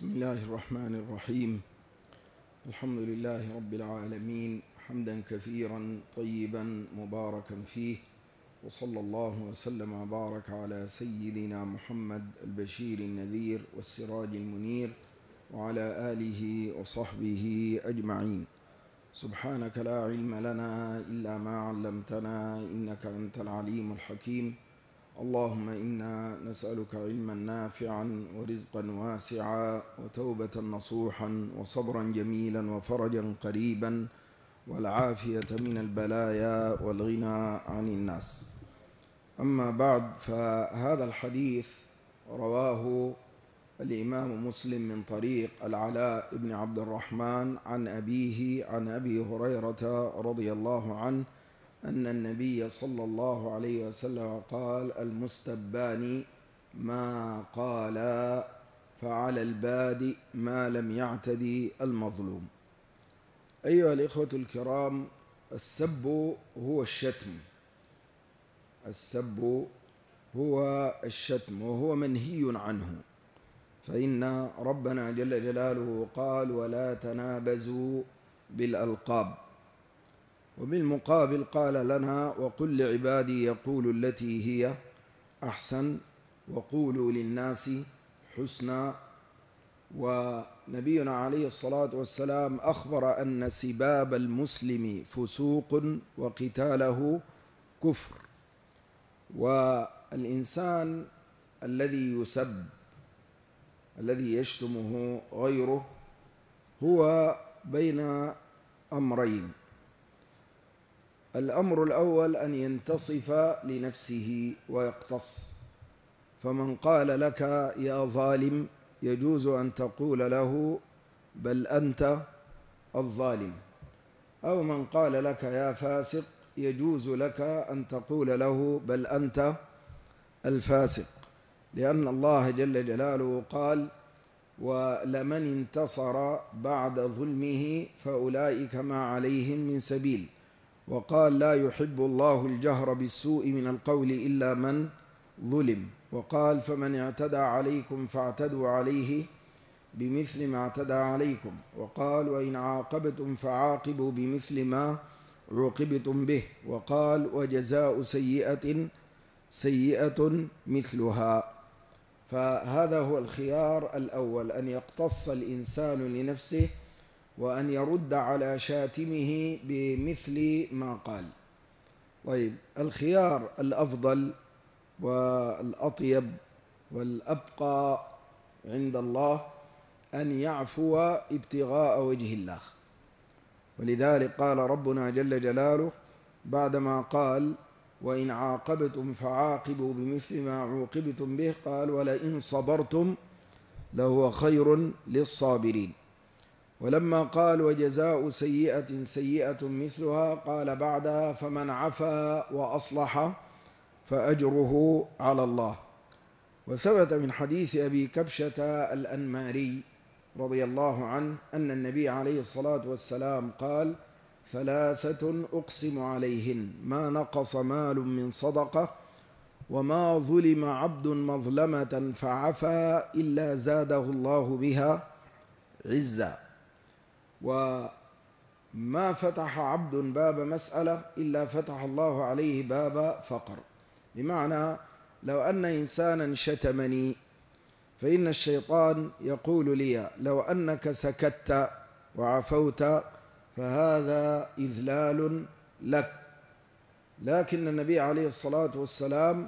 بسم الله الرحمن الرحيم. الحمد لله رب العالمين، حمدا كثيرا طيبا مباركا فيه، وصلى الله وسلم وبارك على سيدنا محمد البشير النذير والسراج المنير وعلى آله وصحبه أجمعين. سبحانك لا علم لنا إلا ما علمتنا إنك أنت العليم الحكيم. اللهم إنا نسألك علما نافعا ورزقا واسعا وتوبة نصوحا وصبرا جميلا وفرجا قريبا والعافية من البلايا والغنى عن الناس. أما بعد، فهذا الحديث رواه الإمام مسلم من طريق العلاء بن عبد الرحمن عن أبيه عن أبي هريرة رضي الله عنه أن النبي صلى الله عليه وسلم قال: المستبان ما قال فعلى البادئ ما لم يعتدي المظلوم. أيها الإخوة الكرام، السب هو الشتم. السب هو الشتم وهو منهي عنه، فإن ربنا جل جلاله قال: ولا تنابزوا بالألقاب. وبالمقابل قال لنا: وقل لعبادي يقولوا التي هي أحسن وقولوا للناس حسنا. ونبينا عليه الصلاة والسلام أخبر أن سباب المسلم فسوق وقتاله كفر. والإنسان الذي يسب، الذي يشتمه غيره، هو بين أمرين: الأمر الأول أن ينتصف لنفسه ويقتص، فمن قال لك يا ظالم يجوز أن تقول له بل أنت الظالم، أو من قال لك يا فاسق يجوز لك أن تقول له بل أنت الفاسق، لأن الله جل جلاله قال: ولمن انتصر بعد ظلمه فأولئك ما عليهم من سبيل. وقال: لا يحب الله الجهر بالسوء من القول إلا من ظلم. وقال: فمن اعتدى عليكم فاعتدوا عليه بمثل ما اعتدى عليكم. وقال: وإن عاقبتم فعاقبوا بمثل ما عوقبتم به. وقال: وجزاء سيئة سيئة مثلها. فهذا هو الخيار الأول، أن يقتص الإنسان لنفسه وأن يرد على شاتمه بمثل ما قال. طيب، الخيار الأفضل والأطيب والأبقى عند الله أن يعفو ابتغاء وجه الله. ولذلك قال ربنا جل جلاله بعدما قال: وإن عاقبتم فعاقبوا بمثل ما عوقبتم به، قال: ولئن صبرتم لهو خير للصابرين. ولما قال: وجزاء سيئة سيئة مثلها، قال بعدها: فمن عفا وأصلح فأجره على الله. وثبت من حديث أبي كبشة الأنماري رضي الله عنه أن النبي عليه الصلاة والسلام قال: ثلاثة أقسم عليهن ما نقص مال من صدقة وما ظلم عبد مظلمة فعفا إلا زاده الله بها عزا. وما فتح عبد باب مسألة إلا فتح الله عليه باب فقر. بمعنى لو أن إنسانا شتمني فإن الشيطان يقول لي: لو أنك سكت وعفوت فهذا إذلال لك. لكن النبي عليه الصلاة والسلام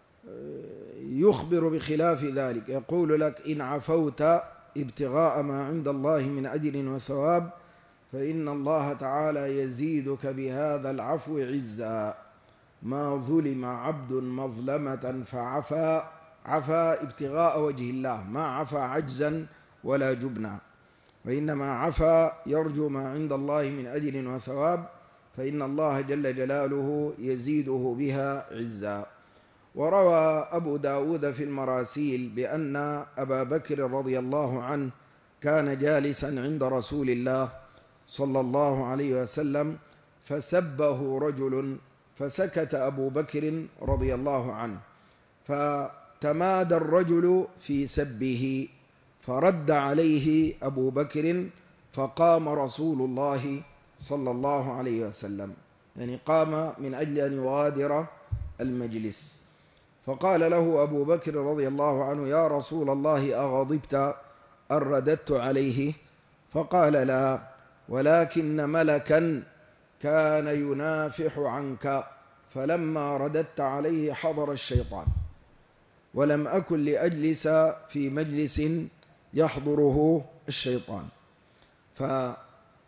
يخبر بخلاف ذلك، يقول لك: إن عفوت ابتغاء ما عند الله من أجر وثواب فإن الله تعالى يزيدك بهذا العفو عزا. ما ظلم عبد مظلمة عفا ابتغاء وجه الله، ما عفا عجزا ولا جبنا، وإنما عفا يرجو ما عند الله من أجر وثواب، فإن الله جل جلاله يزيده بها عزا. وروى أبو داود في المراسيل بأن أبا بكر رضي الله عنه كان جالسا عند رسول الله صلى الله عليه وسلم فسبه رجل، فسكت أبو بكر رضي الله عنه، فتمادى الرجل في سبه، فرد عليه أبو بكر، فقام رسول الله صلى الله عليه وسلم، يعني قام من أجل أن يغادر المجلس. فقال له أبو بكر رضي الله عنه: يا رسول الله، أغضبت أن رددت عليه؟ فقال: لا، ولكن ملكا كان ينافح عنك، فلما رددت عليه حضر الشيطان، ولم أكن لأجلس في مجلس يحضره الشيطان. فلك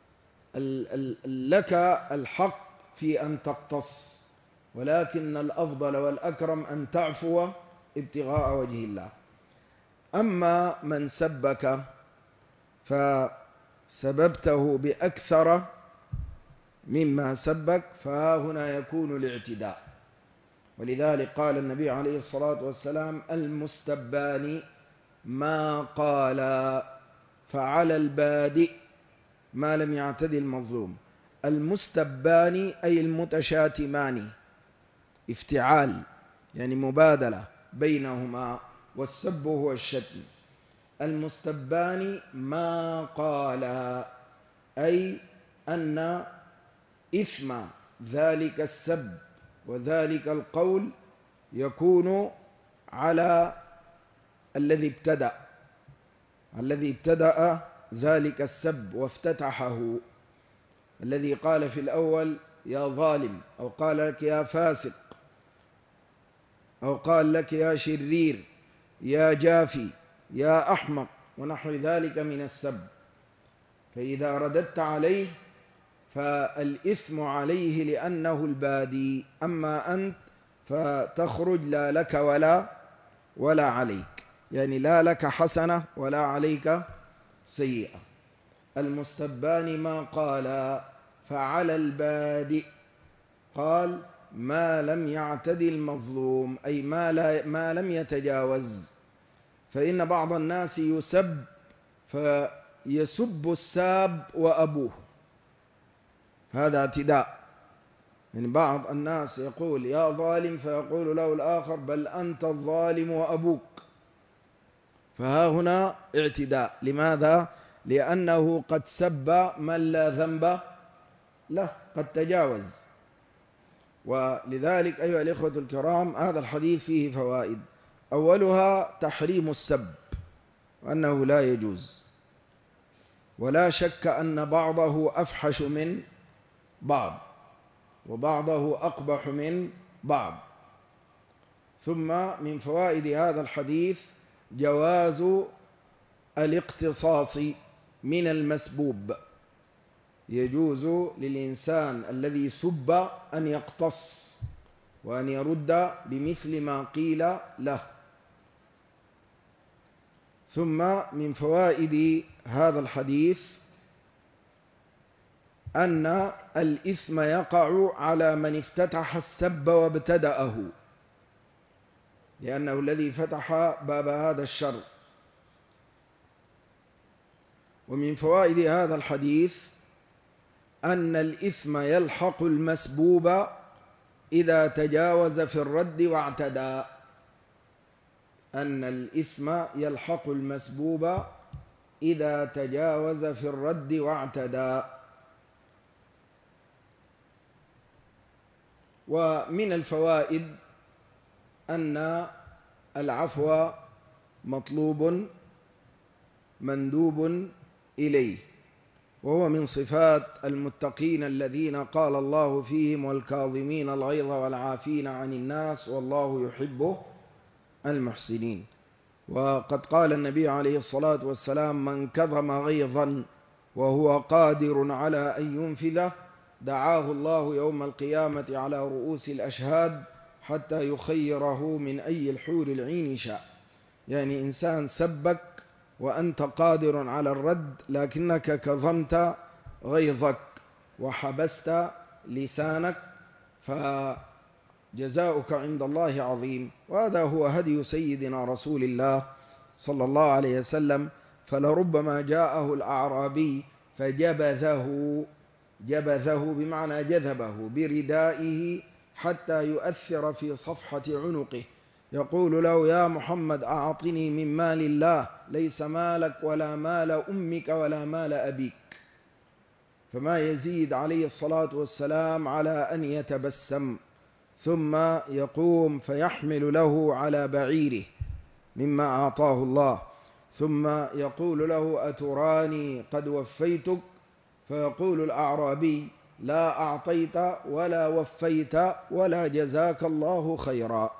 الحق في أن تقتص، ولكن الأفضل والأكرم أن تعفو ابتغاء وجه الله. أما من سبك فسببته بأكثر مما سبك، فهنا يكون الاعتداء. ولذلك قال النبي عليه الصلاة والسلام: المستبان ما قال، فعلى البادئ ما لم يعتدي المظلوم. المستبان أي المتشاتمان، افتعال يعني مبادلة بينهما، والسب هو الشتم. المستبان ما قال، أي أن إثم ذلك السب وذلك القول يكون على الذي ابتدأ ذلك السب وافتتحه، الذي قال في الأول يا ظالم، أو قال لك يا فاسق، أو قال لك يا شرير، يا جافي، يا أحمق، ونحو ذلك من السب. فإذا رددت عليه فالإثم عليه لأنه البادي، أما أنت فتخرج لا لك ولا عليك، يعني لا لك حسنة ولا عليك سيئة. المستبان ما قال، فعلى البادئ قال ما لم يعتدي المظلوم، أي ما لم يتجاوز. فإن بعض الناس يسب فيسب الساب وأبوه، هذا اعتداء. يعني بعض الناس يقول يا ظالم، فيقول له الآخر بل أنت الظالم وأبوك، فها هنا اعتداء. لماذا؟ لأنه قد سب من لا ذنب له، قد تجاوز. ولذلك أيها الإخوة الكرام، هذا الحديث فيه فوائد. أولها تحريم السب، وأنه لا يجوز، ولا شك أن بعضه أفحش من بعض، وبعضه أقبح من بعض. ثم من فوائد هذا الحديث جواز الاقتصاص من المسبوب، يجوز للإنسان الذي سب أن يقتص وأن يرد بمثل ما قيل له. ثم من فوائد هذا الحديث أن الإثم يقع على من افتتح السب وابتدأه، لأنه الذي فتح باب هذا الشر. ومن فوائد هذا الحديث أن الإثم يلحق المسبوب إذا تجاوز في الرد واعتدى، أن الإثم يلحق المسبوب إذا تجاوز في الرد واعتدى. ومن الفوائد أن العفو مطلوب مندوب إليه، وهو من صفات المتقين الذين قال الله فيهم والكاظمين الغيظ والعافين عن الناس والله يحب المحسنين. وقد قال النبي عليه الصلاة والسلام من كظم غيظا وهو قادر على أن ينفذه دعاه الله يوم القيامة على رؤوس الأشهاد حتى يخيره من أي الحور العين شاء. يعني إنسان سبك وأنت قادر على الرد، لكنك كظمت غيظك وحبست لسانك، فجزاؤك عند الله عظيم. وهذا هو هدي سيدنا رسول الله صلى الله عليه وسلم. فلربما جاءه الأعرابي جبذه بمعنى جذبه بردائه حتى يؤثر في صفحة عنقه، يقول له: يا محمد أعطني من مال الله، ليس مالك ولا مال أمك ولا مال أبيك. فما يزيد عليه الصلاة والسلام على أن يتبسم، ثم يقوم فيحمل له على بعيره مما أعطاه الله، ثم يقول له: أتراني قد وفيتك؟ فيقول الأعرابي: لا أعطيت ولا وفيت ولا جزاك الله خيرا.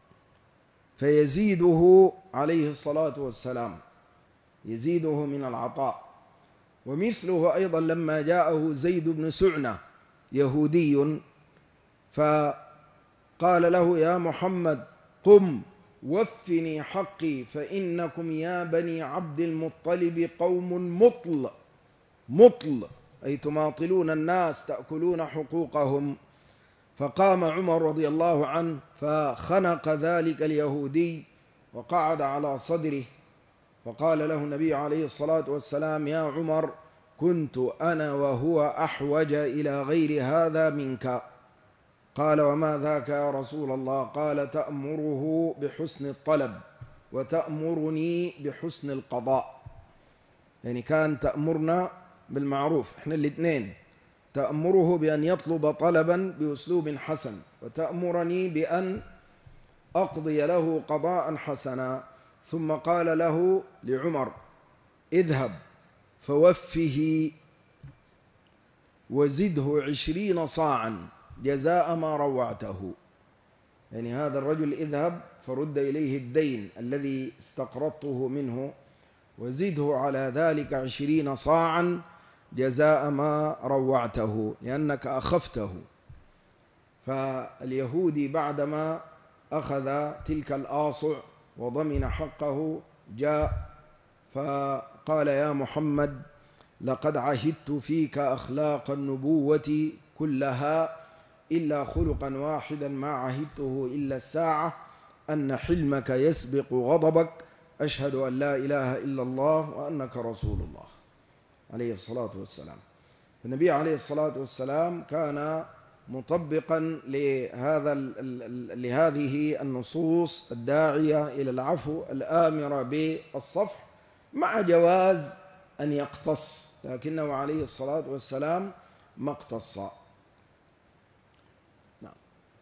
فيزيده عليه الصلاة والسلام، يزيده من العطاء. ومثله أيضا لما جاءه زيد بن سعنة يهودي فقال له: يا محمد قم وفني حقي، فإنكم يا بني عبد المطلب قوم مطل أي تماطلون الناس، تأكلون حقوقهم. فقام عمر رضي الله عنه فخنق ذلك اليهودي وقعد على صدره، فقال له النبي عليه الصلاة والسلام: يا عمر، كنت أنا وهو أحوج إلى غير هذا منك. قال: وما ذاك يا رسول الله؟ قال: تأمره بحسن الطلب وتأمرني بحسن القضاء. يعني كان تأمرنا بالمعروف احنا الاثنين، تأمره بأن يطلب طلبا بأسلوب حسن، وتأمرني بأن أقضي له قضاء حسنا. ثم قال له لعمر: اذهب فوفه وزده 20 صاعا جزاء ما روعته. يعني هذا الرجل اذهب فرد إليه الدين الذي استقرضته منه، وزده على ذلك 20 صاعا جزاء ما روعته، لأنك أخفته. فاليهودي بعدما أخذ تلك الآصع وضمن حقه جاء فقال: يا محمد، لقد عهدت فيك أخلاق النبوة كلها إلا خلقا واحدا ما عهدته إلا الساعة، أن حلمك يسبق غضبك، أشهد أن لا إله إلا الله وأنك رسول الله، عليه الصلاة والسلام. النبي عليه الصلاة والسلام كان مطبقا لهذه النصوص الداعية إلى العفو الآمرة بالصفح، مع جواز أن يقتص، لكنه عليه الصلاة والسلام ما اقتص. نعم.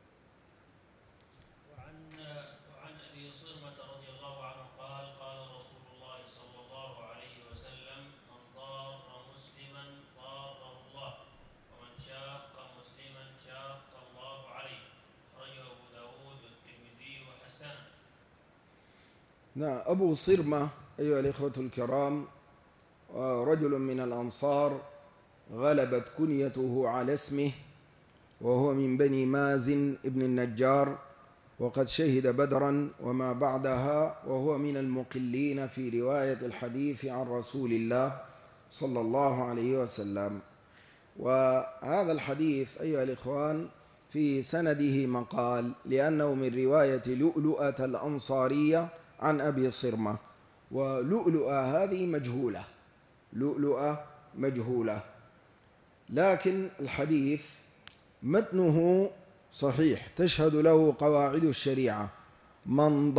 وعن أبي صرمة رضي الله عنه قال: قال رسول الله صلى الله عليه وسلم: من ضار مسلما ضاره الله، ومن شاق مسلما شاق الله عليه. أخرجه أبو داود والترمذي وحسنه. نعم. أبو صرمة أيها الإخوة الكرام رجل من الأنصار، غلبت كنيته على اسمه، وهو من بني مازن ابن النجار، وقد شهد بدرا وما بعدها، وهو من المقلين في رواية الحديث عن رسول الله صلى الله عليه وسلم. وهذا الحديث أيها الإخوان في سنده مقال، لأنه من رواية لؤلؤة الأنصارية عن أبي صرمة، ولؤلؤة هذه مجهولة، لؤلؤة مجهولة، لكن الحديث متنه صحيح، تشهد له قواعد الشريعة: من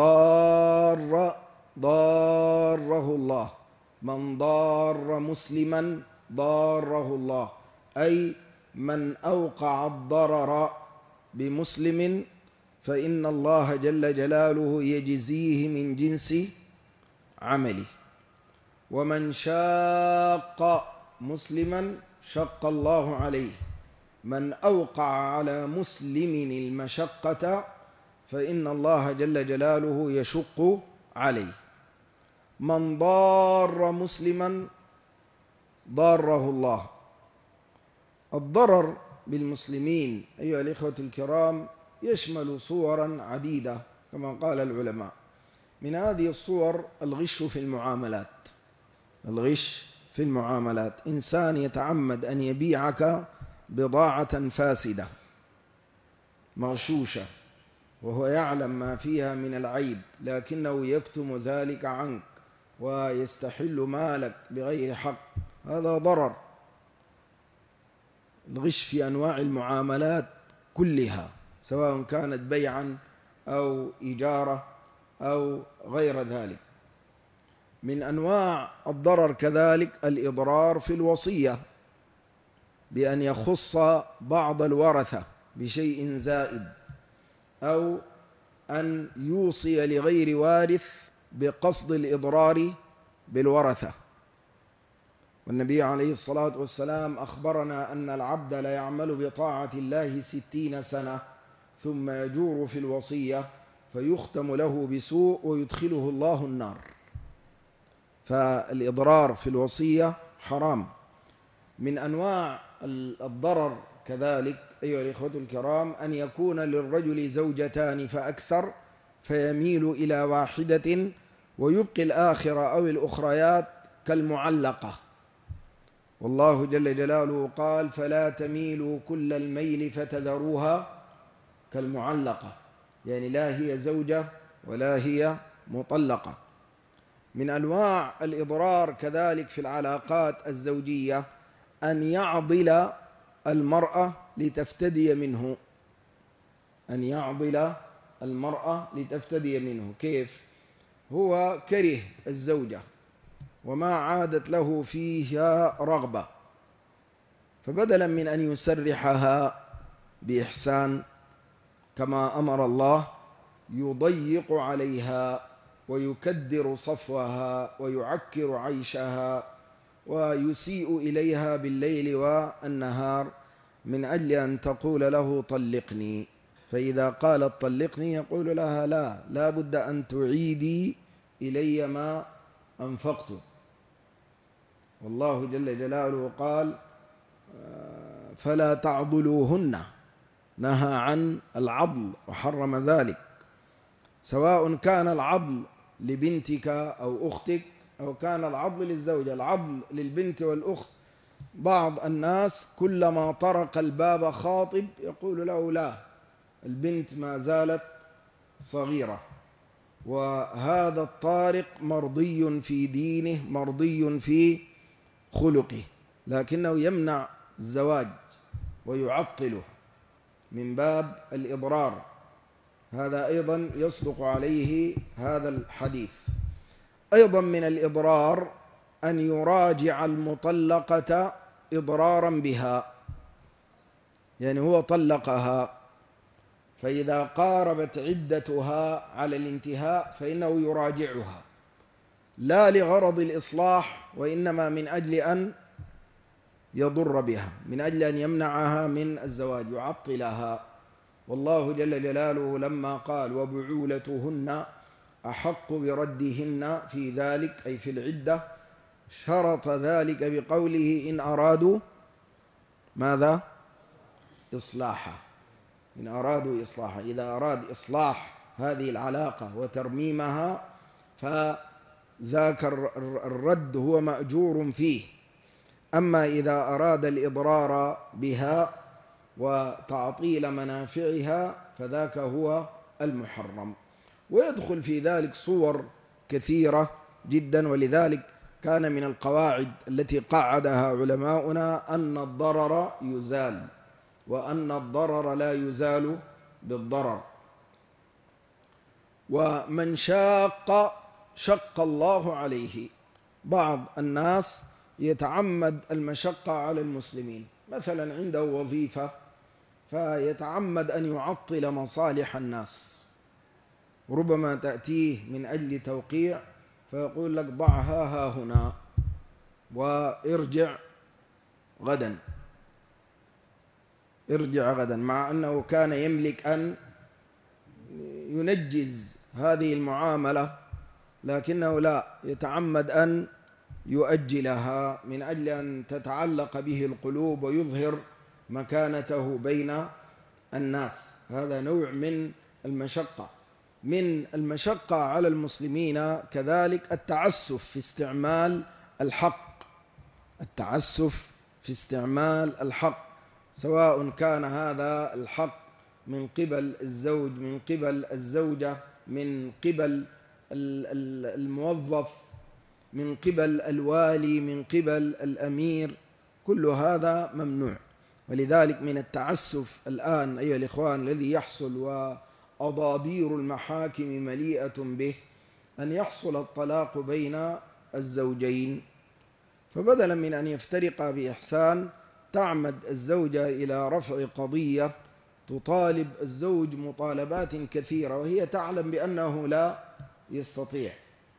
ضاره الله، من ضار مسلما ضاره الله، أي من أوقع الضرر بمسلم فإن الله جل جلاله يجزيه من جنس عمله. ومن شاق مسلما شق الله عليه، من أوقع على مسلم المشقة فإن الله جل جلاله يشق عليه. من ضار مسلما ضاره الله. الضرر بالمسلمين أيها الإخوة الكرام يشمل صورا عديدة كما قال العلماء. من هذه الصور الغش في المعاملات، الغش في المعاملات، إنسان يتعمد أن يبيعك بضاعة فاسدة مغشوشة وهو يعلم ما فيها من العيب، لكنه يكتم ذلك عنك ويستحل مالك بغير حق، هذا ضرر. الغش في أنواع المعاملات كلها، سواء كانت بيعا أو إجارة أو غير ذلك. من أنواع الضرر كذلك الإضرار في الوصية، بأن يخص بعض الورثة بشيء زائد، أو أن يوصي لغير وارث بقصد الإضرار بالورثة. والنبي عليه الصلاة والسلام أخبرنا أن العبد لا يعمل بطاعة الله 60 سنة ثم يجور في الوصية فيختم له بسوء ويدخله الله النار. فالإضرار في الوصية حرام. من أنواع الضرر كذلك أيها الإخوة الكرام أن يكون للرجل زوجتان فأكثر فيميل إلى واحدة ويبقي الآخرة أو الأخريات كالمعلقة. والله جل جلاله قال: فلا تميلوا كل الميل فتذروها كالمعلقة، يعني لا هي زوجة ولا هي مطلقة. من أنواع الإضرار كذلك في العلاقات الزوجية أن يعضل المرأة لتفتدي منه، أن يعضل المرأة لتفتدي منه. كيف؟ هو كره الزوجة وما عادت له فيها رغبة، فبدلا من أن يسرحها بإحسان كما أمر الله يضيق عليها ويكدر صفوها ويعكر عيشها ويسيء إليها بالليل والنهار من أجل أن تقول له طلقني. فإذا قالت طلقني يقول لها لا بد أن تعيدي إلي ما أنفقته. والله جل جلاله قال: فلا تعضلوهن، نهى عن العضل وحرم ذلك، سواء كان العضل لبنتك أو أختك أو كان العضل للزوجة. العضل للبنت والأخت، بعض الناس كلما طرق الباب خاطب يقول له لا، البنت ما زالت صغيرة، وهذا الطارق مرضي في دينه مرضي في خلقه، لكنه يمنع الزواج ويعطله من باب الإضرار. هذا أيضا يصدق عليه هذا الحديث. أيضا من الإضرار أن يراجع المطلقة إضرارا بها، يعني هو طلقها فإذا قاربت عدتها على الانتهاء فإنه يراجعها، لا لغرض الإصلاح وإنما من أجل أن يضر بها، من أجل أن يمنعها من الزواج، يعطلها. والله جل جلاله لما قال: وبعولتهن أحق بردهن في ذلك، أي في العدة، شرط ذلك بقوله: إن أرادوا ماذا؟ إصلاحا. إن أرادوا إصلاحا، إذا أراد إصلاح هذه العلاقة وترميمها فذاك الرد هو مأجور فيه. أما إذا أراد الإضرار بها وتعطيل منافعها فذاك هو المحرم. ويدخل في ذلك صور كثيرة جدا، ولذلك كان من القواعد التي قعدها علماؤنا أن الضرر يزال، وأن الضرر لا يزال بالضرر. ومن شق الله عليه. بعض الناس يتعمد المشقة على المسلمين، مثلا عنده وظيفة فيتعمد أن يعطل مصالح الناس، ربما تأتيه من أجل توقيع فيقول لك: ضعها هنا وارجع غدا، ارجع غدا، مع أنه كان يملك أن ينجز هذه المعاملة، لكنه لا، يتعمد أن يؤجلها من أجل أن تتعلق به القلوب ويظهر مكانته بين الناس. هذا نوع من المشقة. من المشقة على المسلمين كذلك التعسف في استعمال الحق، التعسف في استعمال الحق، سواء كان هذا الحق من قبل الزوج، من قبل الزوجة، من قبل الموظف، من قبل الوالي، من قبل الأمير، كل هذا ممنوع. ولذلك من التعسف الآن أيها الإخوان الذي يحصل أضابير المحاكم مليئة به أن يحصل الطلاق بين الزوجين، فبدلا من أن يفترقا بإحسان تعمد الزوجة إلى رفع قضية تطالب الزوج مطالبات كثيرة وهي تعلم بأنه لا يستطيع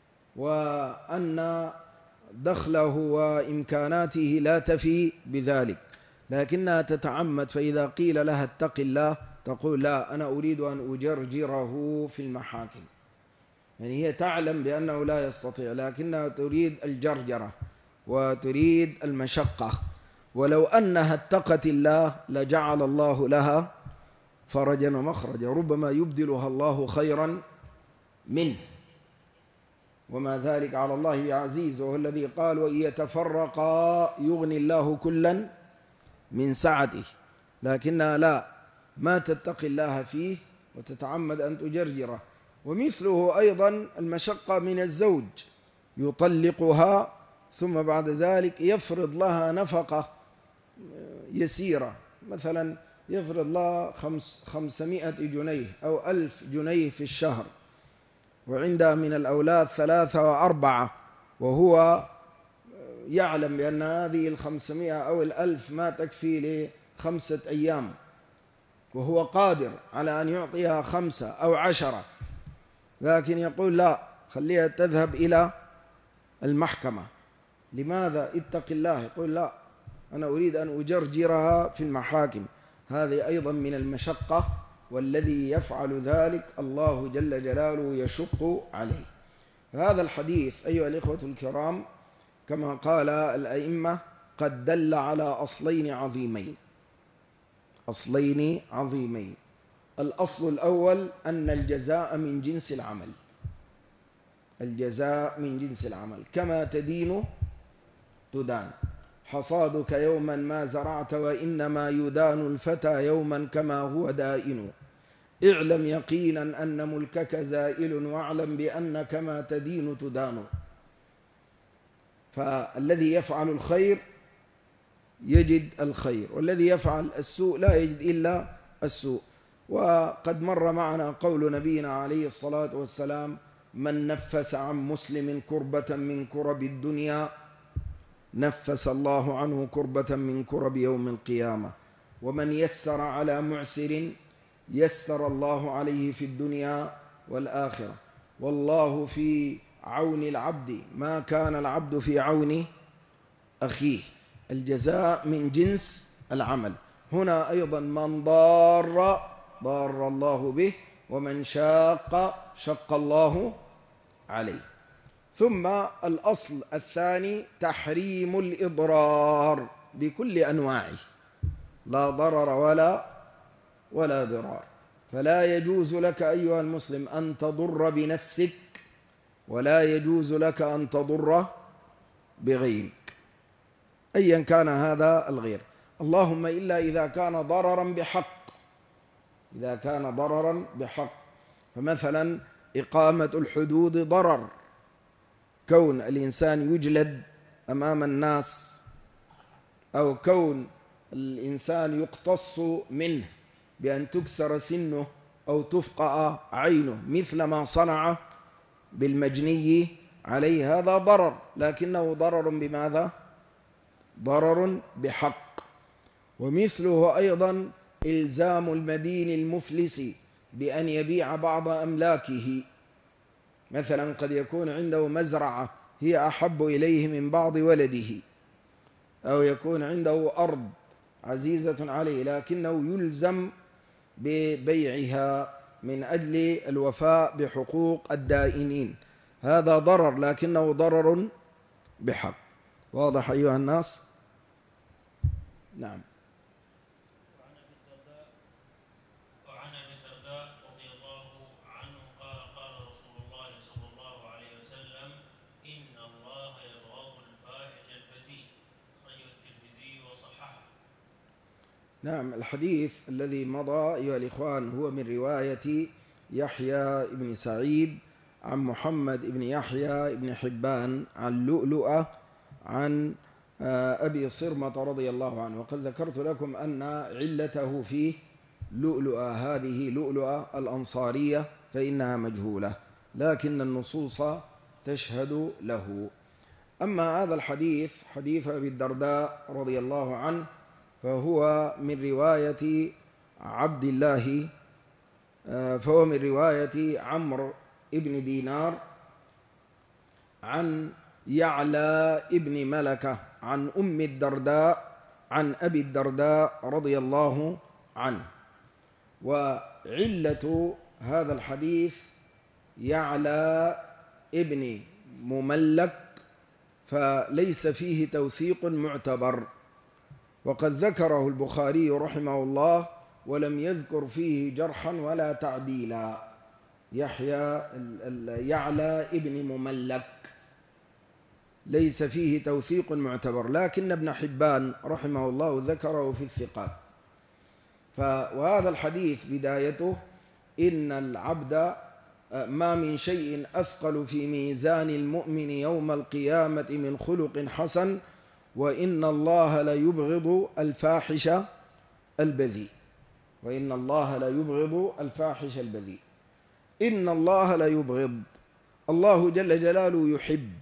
وأن دخله وإمكاناته لا تفي بذلك، لكنها تتعمد، فإذا قيل لها اتق الله تقول لا، أنا أريد أن أجرجره في المحاكم. يعني هي تعلم بأنه لا يستطيع لكنها تريد الجرجرة وتريد المشقة، ولو أنها اتقت الله لجعل الله لها فرجا ومخرجا، ربما يبدلها الله خيرا منه، وما ذلك على الله بعزيز، وهو الذي قال وإن يتفرقا يغني الله كلا من سعته، لكنها لا، ما تتقي الله فيه وتتعمد أن تجرجره. ومثله أيضا المشقة من الزوج، يطلقها ثم بعد ذلك يفرض لها نفقة يسيرة، مثلا يفرض لها 500 جنيه أو 1000 جنيه في الشهر، وعندها من الأولاد 3 و4، وهو يعلم بأن هذه 500 أو 1000 ما تكفي ل5 أيام، وهو قادر على أن يعطيها 5 أو 10، لكن يقول لا، خليها تذهب إلى المحكمة. لماذا؟ اتق الله. يقول لا، أنا أريد أن أجرجرها في المحاكم. هذه أيضا من المشقة، والذي يفعل ذلك الله جل جلاله يشق عليه. هذا الحديث أيها الإخوة الكرام كما قال الأئمة قد دل على أصلين عظيمين. الأصل الأول أن الجزاء من جنس العمل، الجزاء من جنس العمل، كما تدين تدان. حصادك يوما ما زرعت وإنما يدان الفتى يوما كما هو دائن. اعلم يقينا أن ملكك زائل واعلم بأنك ما تدين تدان. فالذي يفعل الخير يجد الخير، والذي يفعل السوء لا يجد إلا السوء. وقد مر معنا قول نبينا عليه الصلاة والسلام من نفس عن مسلم كربة من كرب الدنيا نفس الله عنه كربة من كرب يوم القيامة، ومن يسر على معسر يسر الله عليه في الدنيا والآخرة، والله في عون العبد ما كان العبد في عون أخيه. الجزاء من جنس العمل. هنا أيضا من ضار الله به، ومن شق الله عليه. ثم الأصل الثاني تحريم الإضرار بكل أنواعه، لا ضرر ولا ضرار. فلا يجوز لك أيها المسلم أن تضر بنفسك، ولا يجوز لك أن تضر بغيرك أيا كان هذا الغير، اللهم إلا إذا كان ضررا بحق. فمثلا إقامة الحدود ضرر، كون الإنسان يجلد أمام الناس، أو كون الإنسان يقتص منه بأن تكسر سنه أو تفقأ عينه، مثل ما صنع بالمجني عليه، هذا ضرر، لكنه ضرر بماذا؟ ضرر بحق. ومثله أيضا إلزام المدين المفلس بأن يبيع بعض أملاكه، مثلا قد يكون عنده مزرعة هي أحب إليه من بعض ولده، أو يكون عنده أرض عزيزة عليه لكنه يلزم ببيعها من أجل الوفاء بحقوق الدائنين، هذا ضرر لكنه ضرر بحق. واضح أيها الناس؟ نعم. وعن أبي الدرداء رضي الله عنه قال قال رسول الله صلى الله عليه وسلم إن الله يبغض الفاحش البذيء، أخرجه الترمذي وصححه. نعم، الحديث الذي مضى أيها الإخوان هو من رواية يحيى بن سعيد عن محمد بن يحيى بن حبان عن لؤلؤة عن أبي صرمة رضي الله عنه. وقد ذكرت لكم أن علته فيه لؤلؤة هذه لؤلؤة الأنصارية فإنها مجهولة، لكن النصوص تشهد له. أما هذا الحديث حديث أبي الدرداء رضي الله عنه فهو من رواية عمرو بن دينار عن يعلى ابن ملكة عن أم الدرداء عن أبي الدرداء رضي الله عنه. وعلة هذا الحديث يعلى ابن مملك، فليس فيه توثيق معتبر، وقد ذكره البخاري رحمه الله ولم يذكر فيه جرحا ولا تعديلا. يعلى ابن مملك ليس فيه توثيق معتبر، لكن ابن حبان رحمه الله ذكره في الثقات. وهذا الحديث بدايته: إن العبد ما من شيء أثقل في ميزان المؤمن يوم القيامة من خلق حسن، وإن الله ليبغض الفاحش البذيء. وإن الله ليبغض الفاحش البذيء. إن الله ليبغض، الله جل جلاله يحب،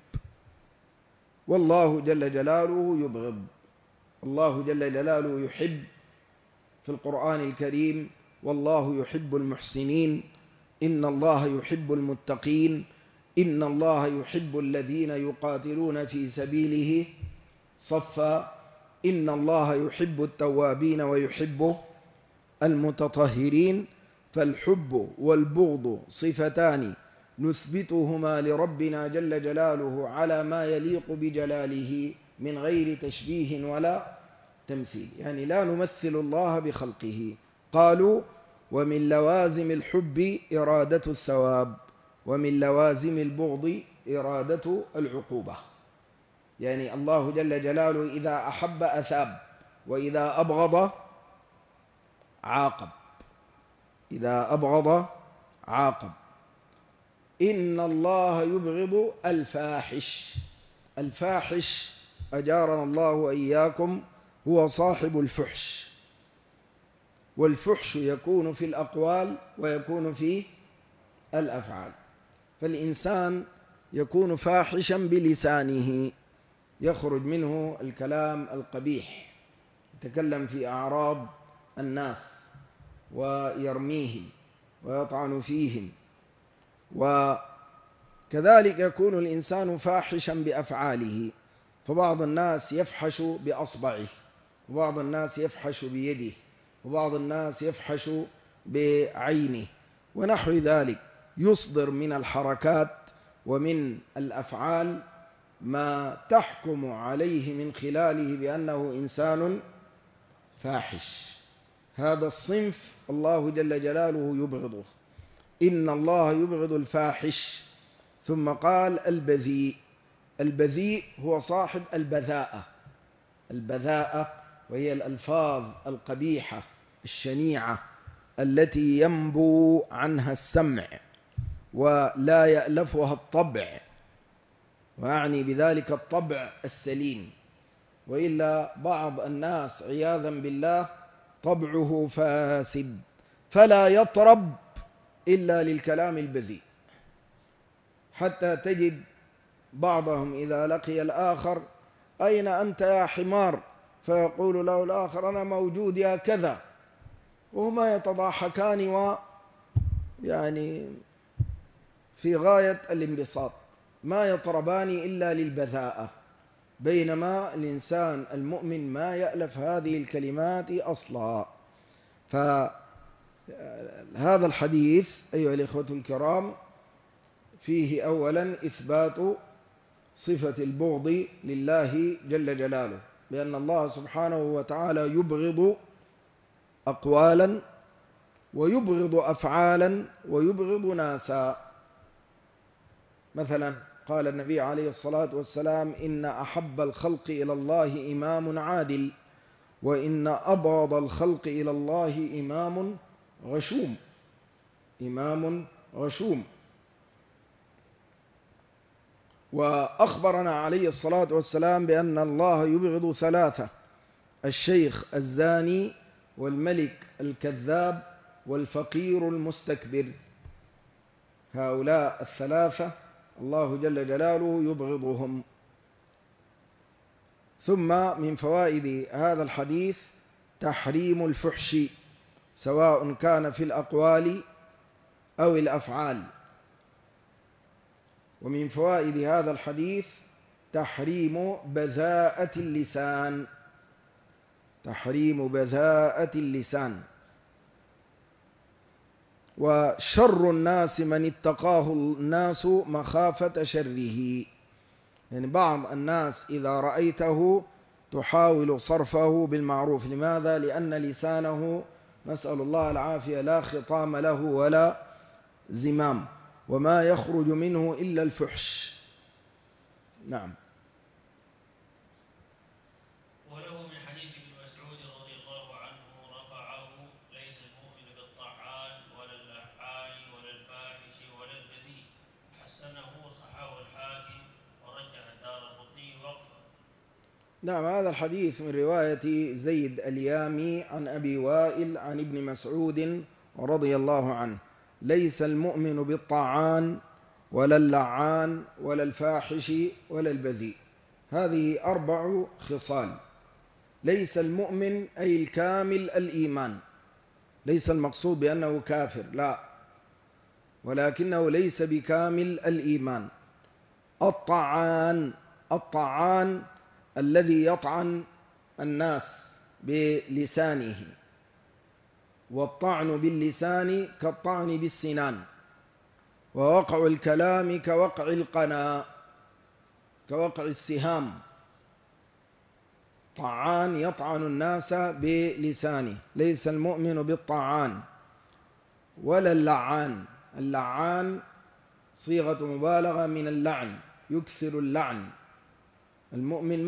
والله جل جلاله يبغض. الله جل جلاله يحب في القرآن الكريم: والله يحب المحسنين، إن الله يحب المتقين، إن الله يحب الذين يقاتلون في سبيله صفا، إن الله يحب التوابين ويحب المتطهرين. فالحب والبغض صفتان نثبتهما لربنا جل جلاله على ما يليق بجلاله من غير تشبيه ولا تمثيل، يعني لا نمثل الله بخلقه. قالوا: ومن لوازم الحب إرادة الثواب، ومن لوازم البغض إرادة العقوبة. يعني الله جل جلاله إذا أحب أثاب، وإذا أبغض عاقب. إذا أبغض عاقب. إن الله يبغض الفاحش. الفاحش أجارنا الله وإياكم هو صاحب الفحش، والفحش يكون في الأقوال ويكون في الأفعال. فالإنسان يكون فاحشا بلسانه، يخرج منه الكلام القبيح، يتكلم في أعراض الناس ويرميهم ويطعن فيهم. وكذلك يكون الإنسان فاحشا بأفعاله، فبعض الناس يفحش بأصبعه، وبعض الناس يفحش بيده، وبعض الناس يفحش بعينه ونحو ذلك. يصدر من الحركات ومن الأفعال ما تحكم عليه من خلاله بأنه إنسان فاحش. هذا الصنف الله جل جلاله يبغضه. إن الله يبغض الفاحش. ثم قال البذيء. البذيء هو صاحب البذاءة. البذاءة وهي الألفاظ القبيحة الشنيعة التي ينبو عنها السمع ولا يألفها الطبع، وأعني بذلك الطبع السليم. وإلا بعض الناس عياذا بالله طبعه فاسد، فلا يطرب إلا للكلام البذيء، حتى تجد بعضهم إذا لقي الآخر: أين أنت يا حمار؟ فيقول له الآخر: أنا موجود يا كذا، وهما يتضاحكان يعني في غاية الانبساط، ما يطربان إلا للبذاءة. بينما الإنسان المؤمن ما يألف هذه الكلمات أصلا. فهذا الحديث أيها الإخوة الكرام فيه أولا إثبات صفة البغض لله جل جلاله، بأن الله سبحانه وتعالى يبغض أقوالا ويبغض أفعالا ويبغض ناسا. مثلا قال النبي عليه الصلاة والسلام: إن أحب الخلق إلى الله إمام عادل، وإن أبغض الخلق إلى الله إمام غشوم. إمام غشوم. وأخبرنا عليه الصلاة والسلام بأن الله يبغض ثلاثة: الشيخ الزاني، والملك الكذاب والفقير المستكبر. هؤلاء الثلاثة الله جل جلاله يبغضهم. ثم من فوائد هذا الحديث تحريم الفحش سواء كان في الأقوال أو الأفعال. ومن فوائد هذا الحديث تحريم بذاءة اللسان، تحريم بذاءة اللسان. وشر الناس من اتقاه الناس مخافة شره، يعني بعض الناس إذا رأيته تحاول صرفه بالمعروف. لماذا؟ لأن لسانه نسأل الله العافية لا خطام له ولا زمام، وما يخرج منه إلا الفحش. نعم. وله من حديث ابن مسعود رضي الله عنه رفعه: ليس المؤمن بالطعان ولا اللعان ولا الفاحش ولا البذيء. حسنه وصححه الحاكم ورجح الدارقطني وقفه. نعم، هذا الحديث من رواية زيد اليامي عن أبي وائل عن ابن مسعود رضي الله عنه: ليس المؤمن بالطعان ولا اللعان ولا الفاحش ولا البذيء. هذه 4 خصال. ليس المؤمن أي الكامل الإيمان، ليس المقصود بأنه كافر، لا، ولكنه ليس بكامل الإيمان. الطعان الذي يطعن الناس بلسانه، والطعن باللسان كالطعن بالسنان، ووقع الكلام كوقع القنا، كوقع السهام. طعان يطعن الناس بلسانه. ليس المؤمن بالطعان ولا اللعان. اللعان صيغة مبالغة من اللعن، يكثر اللعن. المؤمن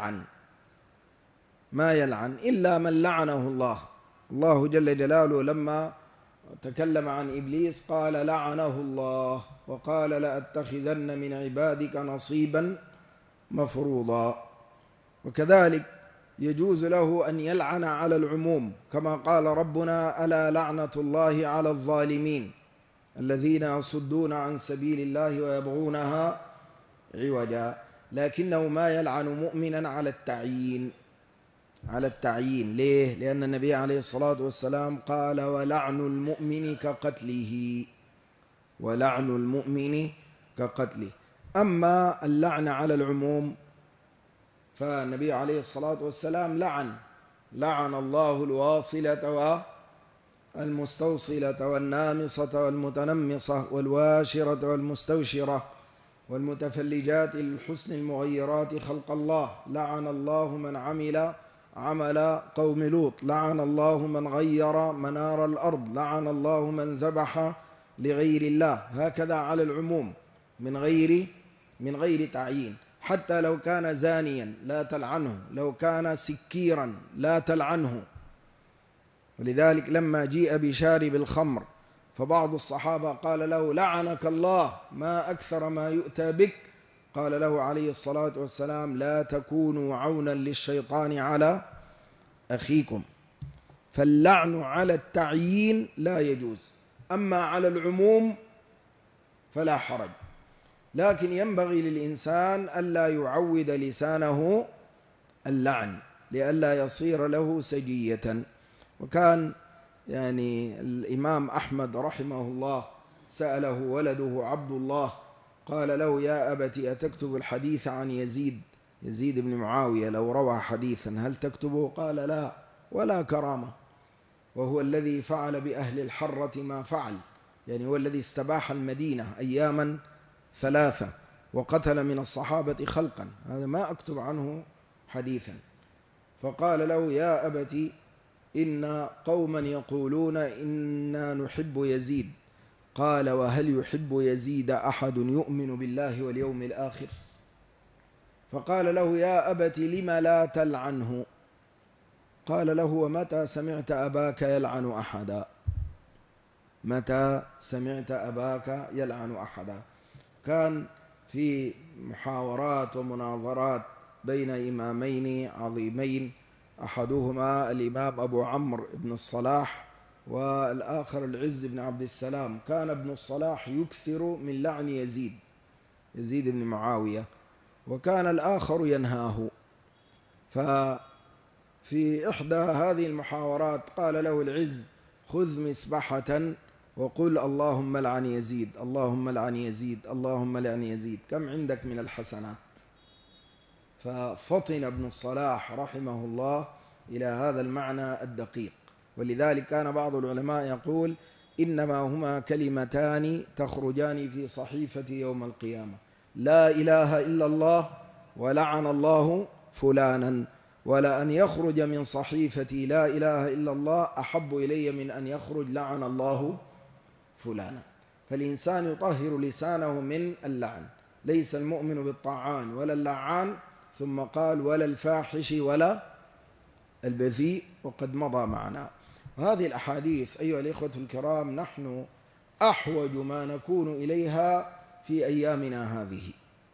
ما يلعن إلا من لعنه الله. الله جل جلاله لما تكلم عن إبليس قال لعنه الله، وقال لأتخذن من عبادك نصيبا مفروضا. وكذلك يجوز له أن يلعن على العموم، كما قال ربنا: ألا لعنة الله على الظالمين الذين يصدون عن سبيل الله ويبغونها عوجا. لكنه ما يلعن مؤمنا على التعيين. ليه؟ لأن النبي عليه الصلاة والسلام قال: ولعن المؤمن كقتله، ولعن المؤمن كقتله. أما اللعن على العموم فالنبي عليه الصلاة والسلام لعن الله الواصلة والمستوصلة والنامصة والمتنمصة والواشرة والمستوشرة والمتفلجات للحسن المغيرات خلق الله. لعن الله من عمل قوم لوط. لعن الله من غير منار الأرض. لعن الله من ذبح لغير الله. هكذا على العموم من غير تعيين. حتى لو كان زانيا لا تلعنه، لو كان سكيرا لا تلعنه. ولذلك لما جيء بشارب الخمر فبعض الصحابة قال له: لعنك الله، ما أكثر ما يؤتى بك. قال له عليه الصلاة والسلام: لا تكونوا عونا للشيطان على أخيكم. فاللعن على التعيين لا يجوز، أما على العموم فلا حرج. لكن ينبغي للإنسان ألا يعود لسانه اللعن لئلا يصير له سجية. وكان الإمام أحمد رحمه الله سأله ولده عبد الله قال له: يا أبت أتكتب الحديث عن يزيد بن معاوية لو روى حديثا هل تكتبه؟ قال: لا، ولا كرامة. وهو الذي فعل بأهل الحرة ما فعل، هو الذي استباح المدينة أياما 3 وقتل من الصحابة خلقا، هذا ما أكتب عنه حديثا. فقال له: يا أبت إن قوما يقولون إنا نحب يزيد. قال: وهل يحب يزيد أحد يؤمن بالله واليوم الآخر؟ فقال له: يا أبت لم لا تلعنه؟ قال له: ومتى سمعت أباك يلعن أحدا؟ متى سمعت أباك يلعن أحدا؟ كان في محاورات ومناظرات بين إمامين عظيمين أحدهما الإمام أبو عمرو بن الصلاح، والآخر العز بن عبد السلام. كان ابن الصلاح يكثر من لعن يزيد بن معاوية، وكان الآخر ينهاه. ففي إحدى هذه المحاورات قال له العز: خذ مسبحة وقل اللهم لعن يزيد، اللهم لعن يزيد، اللهم لعن يزيد، كم عندك من الحسنات؟ ففطن ابن الصلاح رحمه الله إلى هذا المعنى الدقيق. ولذلك كان بعض العلماء يقول: إنما هما كلمتان تخرجان في صحيفة يوم القيامة: لا إله إلا الله ولعن الله فلانا، ولأن يخرج من صحيفتي لا إله إلا الله أحب إلي من أن يخرج لعن الله فلانا. فالإنسان يطهر لسانه من اللعن، ليس المؤمن بالطاعان ولا اللعان، ثم قال: ولا الفاحش ولا البذيء، وقد مضى معنا. وهذه الأحاديث أيها الإخوة الكرام نحن أحوج ما نكون إليها في أيامنا هذه.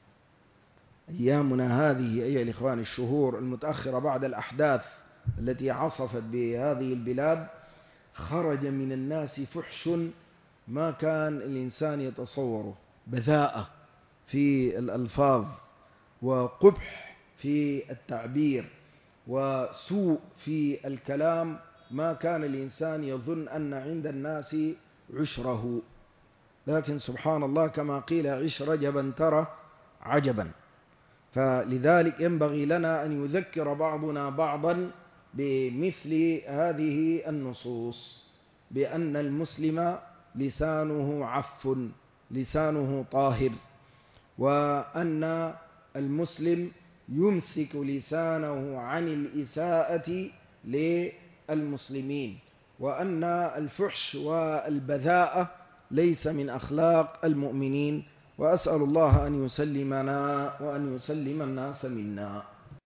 أيامنا هذه أيها الإخوان، الشهور المتأخرة بعد الأحداث التي عصفت بهذه البلاد، خرج من الناس فحش ما كان الإنسان يتصوره، بذاءة في الألفاظ، وقبح في التعبير، وسوء في الكلام، ما كان الإنسان يظن أن عند الناس عشره. لكن سبحان الله، كما قيل: عش رجبا ترى عجبا. فلذلك ينبغي لنا أن يذكر بعضنا بعضا بمثل هذه النصوص، بأن المسلم لسانه عف، لسانه طاهر، وأن المسلم يمسك لسانه عن الإساءة للمسلمين، وأن الفحش والبذاءة ليس من أخلاق المؤمنين. وأسأل الله أن يسلمنا وأن يسلم الناس منا.